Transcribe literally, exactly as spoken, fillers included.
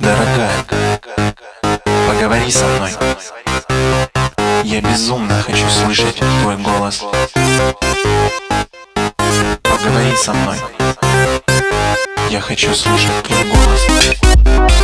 Дорогая, поговори со мной. Я безумно хочу слышать твой голос. Поговори со мной. Я хочу слышать твой голос.